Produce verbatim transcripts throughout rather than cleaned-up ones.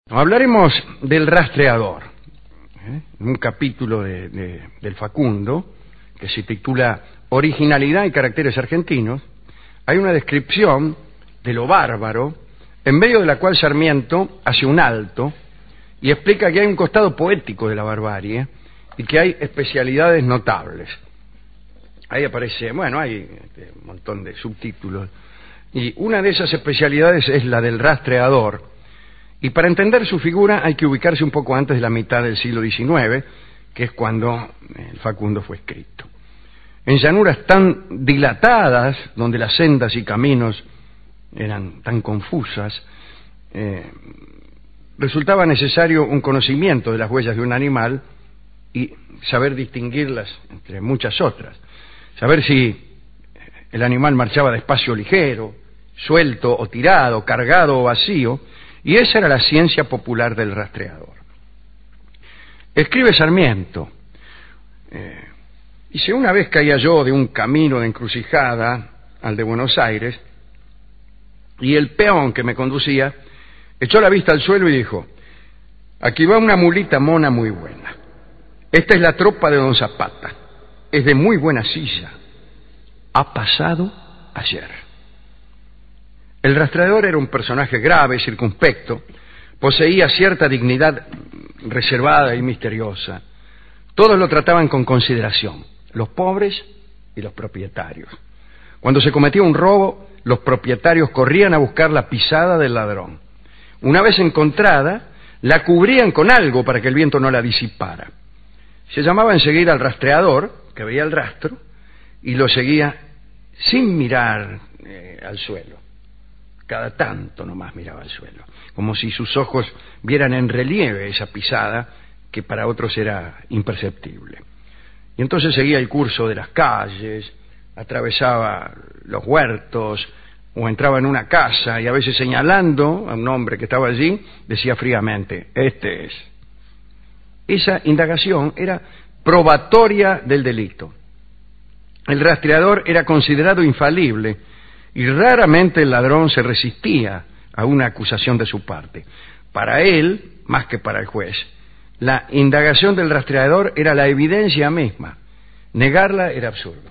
Hablaremos del rastreador, ¿eh? en un capítulo de, de, del Facundo, que se titula Originalidad y caracteres argentinos. Hay una descripción de lo bárbaro, en medio de la cual Sarmiento hace un alto y explica que hay un costado poético de la barbarie y que hay especialidades notables. Ahí aparece, bueno, hay este, un montón de subtítulos, y una de esas especialidades es la del rastreador. Y para entender su figura hay que ubicarse un poco antes de la mitad del siglo diecinueve, que es cuando el Facundo fue escrito. En llanuras tan dilatadas, donde las sendas y caminos eran tan confusas, eh, resultaba necesario un conocimiento de las huellas de un animal y saber distinguirlas entre muchas otras. Saber si el animal marchaba despacio o ligero, suelto o tirado, cargado o vacío. Y esa era la ciencia popular del rastreador. Escribe Sarmiento, eh, dice, una vez caía yo de un camino de encrucijada al de Buenos Aires, y el peón que me conducía echó la vista al suelo y dijo, aquí va una mulita mona muy buena. Esta es la tropa de don Zapata, es de muy buena silla. Ha pasado ayer. El rastreador era un personaje grave, circunspecto, poseía cierta dignidad reservada y misteriosa. Todos lo trataban con consideración, los pobres y los propietarios. Cuando se cometía un robo, los propietarios corrían a buscar la pisada del ladrón. Una vez encontrada, la cubrían con algo para que el viento no la disipara. Se llamaba enseguida al rastreador, que veía el rastro, y lo seguía sin mirar eh, al suelo. Cada tanto nomás miraba al suelo, como si sus ojos vieran en relieve esa pisada que para otros era imperceptible. Y entonces seguía el curso de las calles, atravesaba los huertos o entraba en una casa y a veces señalando a un hombre que estaba allí, decía fríamente, este es. Esa indagación era probatoria del delito. El rastreador era considerado infalible y raramente el ladrón se resistía a una acusación de su parte. Para él, más que para el juez, la indagación del rastreador era la evidencia misma. Negarla era absurdo.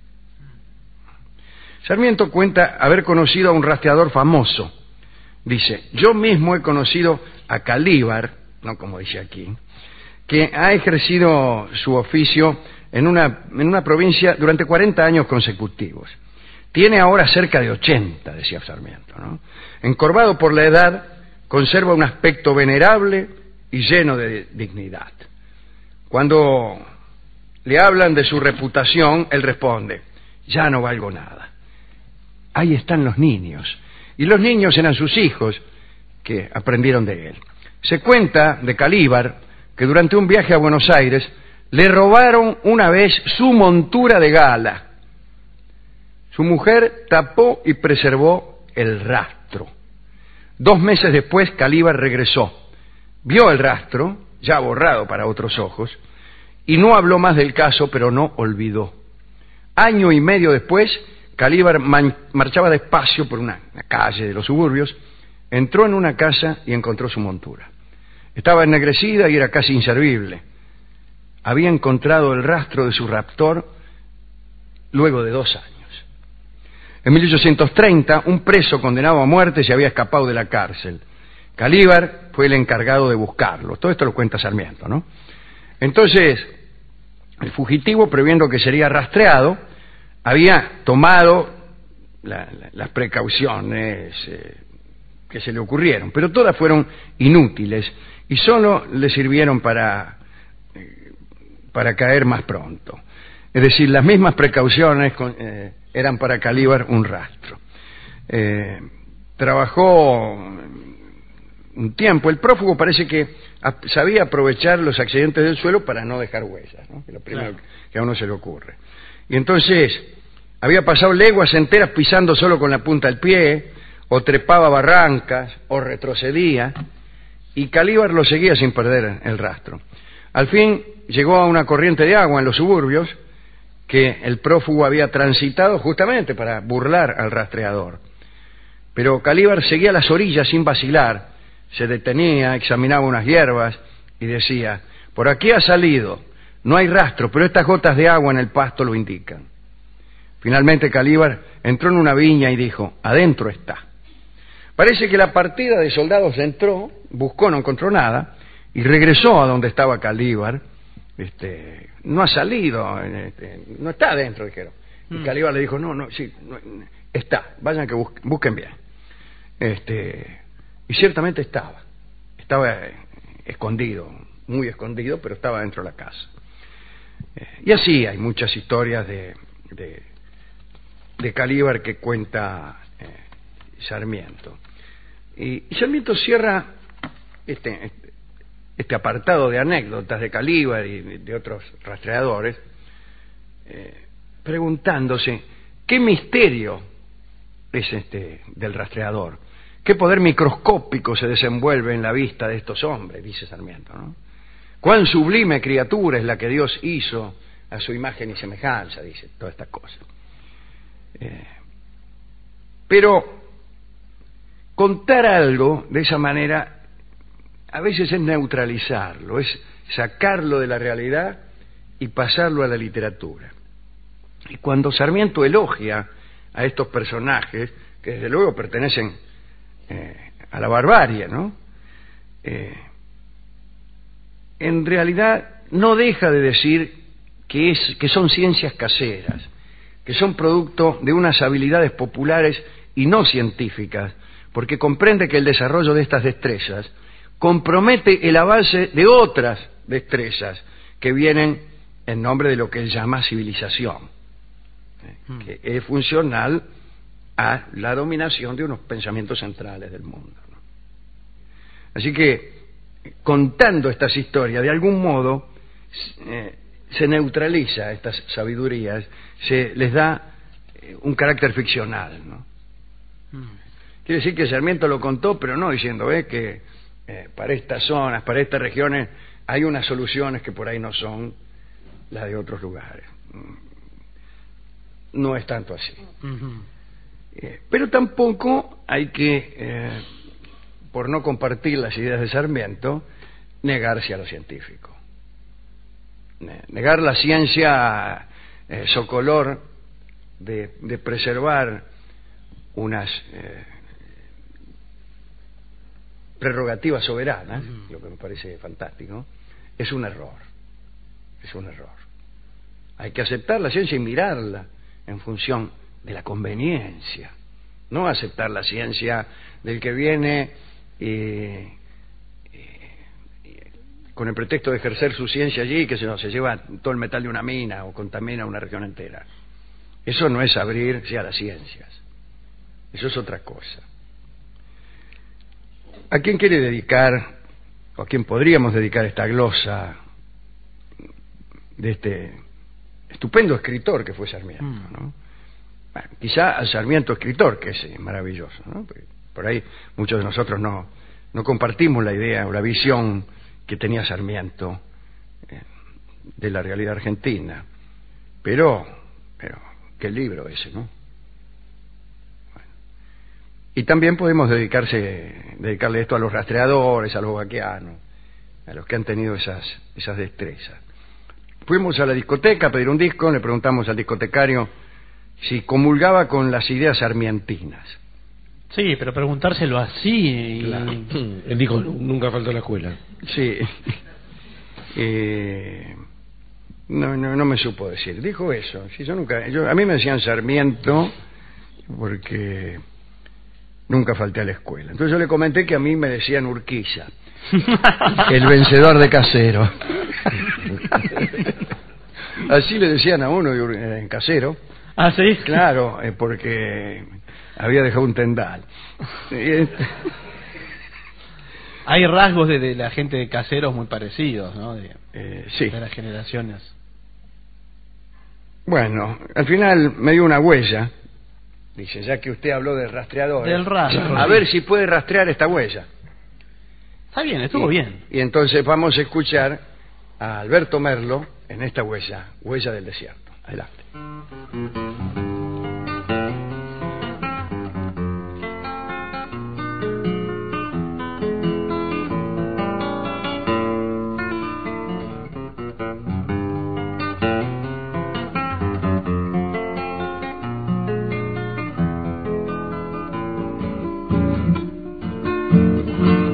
Sarmiento cuenta haber conocido a un rastreador famoso. Dice, yo mismo he conocido a Calíbar, no como dice aquí, que ha ejercido su oficio en una, en una provincia durante cuarenta años consecutivos. Tiene ahora cerca de ochenta, decía Sarmiento, ¿no? Encorvado por la edad, conserva un aspecto venerable y lleno de dignidad. Cuando le hablan de su reputación, él responde, ya no valgo nada. Ahí están los niños. Y los niños eran sus hijos que aprendieron de él. Se cuenta de Calíbar que durante un viaje a Buenos Aires le robaron una vez su montura de gala. Su mujer tapó y preservó el rastro. Dos meses después, Calíbar regresó. Vio el rastro, ya borrado para otros ojos, y no habló más del caso, pero no olvidó. Año y medio después, Calíbar man- marchaba despacio por una, una calle de los suburbios, entró en una casa y encontró su montura. Estaba ennegrecida y era casi inservible. Había encontrado el rastro de su raptor luego de dos años. En mil ochocientos treinta, un preso condenado a muerte se había escapado de la cárcel. Calíbar fue el encargado de buscarlo. Todo esto lo cuenta Sarmiento, ¿no? Entonces, el fugitivo, previendo que sería rastreado, había tomado la, la, las precauciones eh, que se le ocurrieron, pero todas fueron inútiles y solo le sirvieron para, eh, para caer más pronto. Es decir, las mismas precauciones con, eh, eran para Calíbar un rastro. Eh, trabajó un tiempo. El prófugo parece que sabía aprovechar los accidentes del suelo para no dejar huellas, ¿no? Que es lo primero claro. que a uno se le ocurre. Y entonces había pasado leguas enteras pisando solo con la punta del pie, o trepaba barrancas, o retrocedía, y Calíbar lo seguía sin perder el rastro. Al fin llegó a una corriente de agua en los suburbios, que el prófugo había transitado justamente para burlar al rastreador. Pero Calíbar seguía a las orillas sin vacilar, se detenía, examinaba unas hierbas y decía: por aquí ha salido, no hay rastro, pero estas gotas de agua en el pasto lo indican. Finalmente Calíbar entró en una viña y dijo: adentro está. Parece que la partida de soldados entró, buscó, no encontró nada, y regresó a donde estaba Calíbar. Este, no ha salido, este, no está adentro, dijeron. Y mm. Calíbar le dijo: no, no, sí, no, está, vayan que busquen, busquen bien. Este, y ciertamente estaba, estaba eh, escondido, muy escondido, pero estaba dentro de la casa. Eh, y así hay muchas historias de, de, de Calíbar que cuenta eh, Sarmiento. Y, y Sarmiento cierra este, este, este apartado de anécdotas de Calíbar y de, de otros rastreadores eh, preguntándose qué misterio es este del rastreador, qué poder microscópico se desenvuelve en la vista de estos hombres, dice Sarmiento, ¿no? Cuán sublime criatura es la que Dios hizo a su imagen y semejanza, dice, todas estas cosas. Eh, pero contar algo de esa manera a veces es neutralizarlo, es sacarlo de la realidad y pasarlo a la literatura. Y cuando Sarmiento elogia a estos personajes, que desde luego pertenecen eh, a la barbarie, ¿no? Eh, en realidad no deja de decir que, es, que son ciencias caseras, que son producto de unas habilidades populares y no científicas, porque comprende que el desarrollo de estas destrezas compromete el avance de otras destrezas que vienen en nombre de lo que él llama civilización, ¿eh? que es funcional a la dominación de unos pensamientos centrales del mundo, ¿no? Así que, contando estas historias, de algún modo eh, se neutraliza estas sabidurías, se les da eh, un carácter ficcional, ¿no? Mm. Quiere decir que Sarmiento lo contó, pero no diciendo, ve, que eh, para estas zonas, para estas regiones, hay unas soluciones que por ahí no son las de otros lugares. No es tanto así. Uh-huh. Eh, pero tampoco hay que, eh, por no compartir las ideas de Sarmiento, negarse a lo científico. Negar la ciencia eh, socolor de, de preservar unas eh, prerrogativas soberanas, uh-huh. lo que me parece fantástico, es un error. Es un error. Hay que aceptar la ciencia y mirarla en función de la conveniencia, no aceptar la ciencia del que viene eh, eh, con el pretexto de ejercer su ciencia allí, que se, no, se lleva todo el metal de una mina o contamina una región entera. Eso no es abrirse a las ciencias, eso es otra cosa. ¿A quién quiere dedicar, o a quién podríamos dedicar esta glosa de este estupendo escritor que fue Sarmiento, ¿no? Bueno, quizá al Sarmiento escritor, que es maravilloso, ¿no? Por ahí muchos de nosotros no, no compartimos la idea o la visión que tenía Sarmiento eh, de la realidad argentina, pero, pero qué libro ese, ¿no? Bueno. Y también podemos dedicarse, dedicarle esto a los rastreadores, a los vaqueanos, a los que han tenido esas, esas destrezas. Fuimos a la discoteca a pedir un disco, le preguntamos al discotecario si comulgaba con las ideas sarmientinas. Sí, pero preguntárselo así... Claro. Él dijo, nunca faltó a la escuela. Sí. eh, no, no, no me supo decir. Dijo eso. Sí, yo nunca, yo, a mí me decían Sarmiento porque nunca falté a la escuela. Entonces yo le comenté que a mí me decían Urquiza, el vencedor de Casero. Así le decían a uno en Casero. ¿Ah, sí? Claro, eh, porque había dejado un tendal. Hay rasgos de, de la gente de Caseros muy parecidos, ¿no? De, eh, sí. de las generaciones. Bueno, al final me dio una huella. Dice, ya que usted habló del rastreador. Del rastro. A ver si puede rastrear esta huella. Está bien, estuvo y, bien. Y entonces vamos a escuchar a Alberto Merlo en esta huella, Huella del Desierto. Adelante.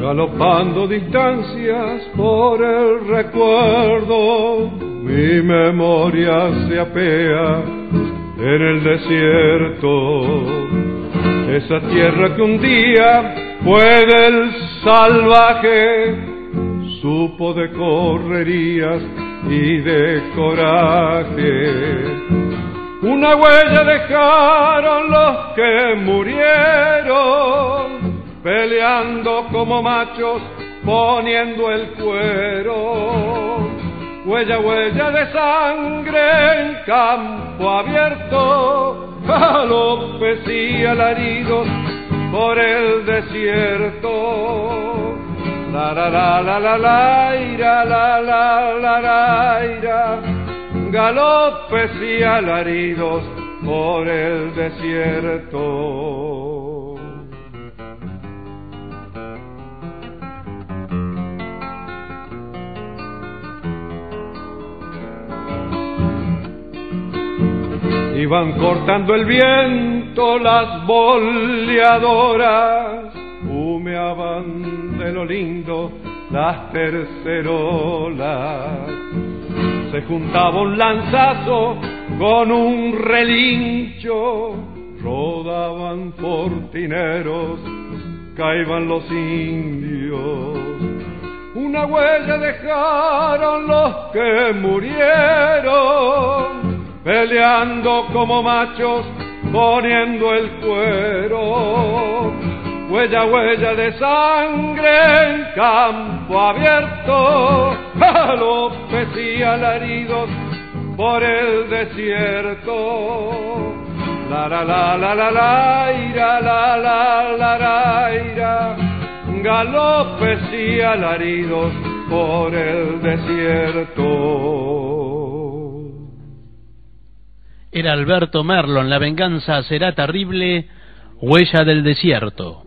galopando distancias por el recuerdo, mi memoria se apea en el desierto. Esa tierra que un día fue del salvaje, supo de correrías y de coraje. Una huella dejaron los que murieron, peleando como machos, poniendo el cuero. Huella, huella de sangre en campo abierto, galopes y alaridos por el desierto. La la la la la la ira, la la la la ira, galopes y alaridos por el desierto. Iban cortando el viento las boleadoras, humeaban de lo lindo las tercerolas. Se juntaba un lanzazo con un relincho, rodaban fortineros, caían los indios. Una huella dejaron los que murieron, peleando como machos, poniendo el cuero. Huella, huella de sangre en campo abierto, galopes y alaridos por el desierto. La la la la la la ira, la la la la ira, galopes y alaridos por el desierto. Era Alberto Merlo en La venganza será terrible, Huella del desierto.